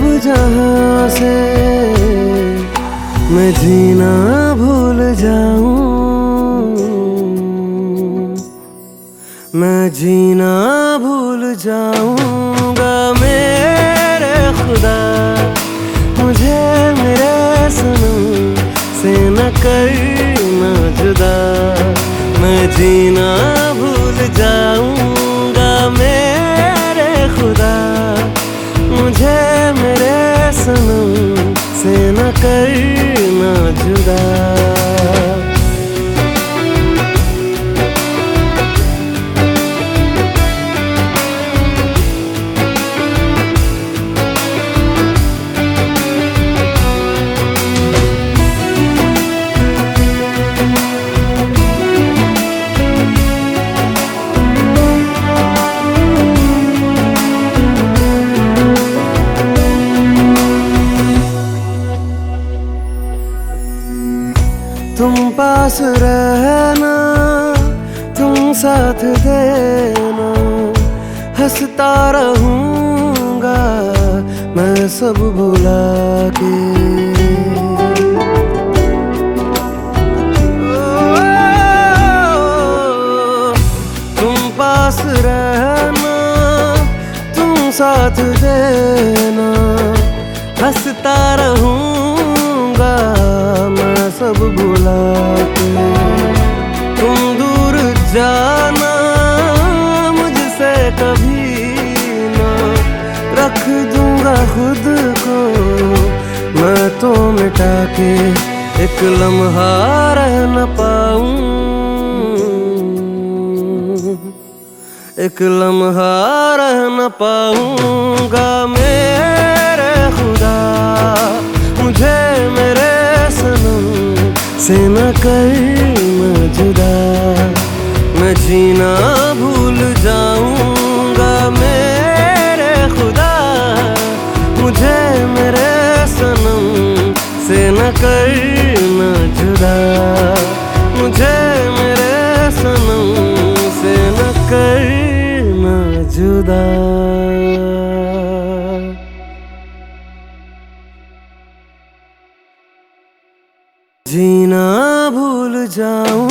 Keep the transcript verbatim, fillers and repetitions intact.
जहां से मैं जीना भूल जाऊं, मैं जीना भूल जाऊंगा मेरे खुदा, मुझे मेरे सनम से न करना जुदा। मैं जीना भूल जाऊंगा मेरे खुदा, मुझे मेरे सनम से न करना जुदा। तुम पास रहना, तुम साथ देना, हंसता रहूंगा मैं सब भुला के। तुम पास रहना, तुम साथ देना, हंसता रहूंगा मैं सब भुला के। तुम दूर जाना मुझसे कभी ना, रख दूंगा खुद को मैं तो मिटा के, एक लम्हा रह न पाऊं, एक लम्हा रह न पाऊंगा मेरे खुदा, मुझे मेरे सनम से न करना जुदा। मैं जीना भूल जाऊंगा मेरे खुदा, मुझे मेरे सनम से न करना जुदा। मुझे मेरे सनम से न करना जुदा। जीना भूल जाऊं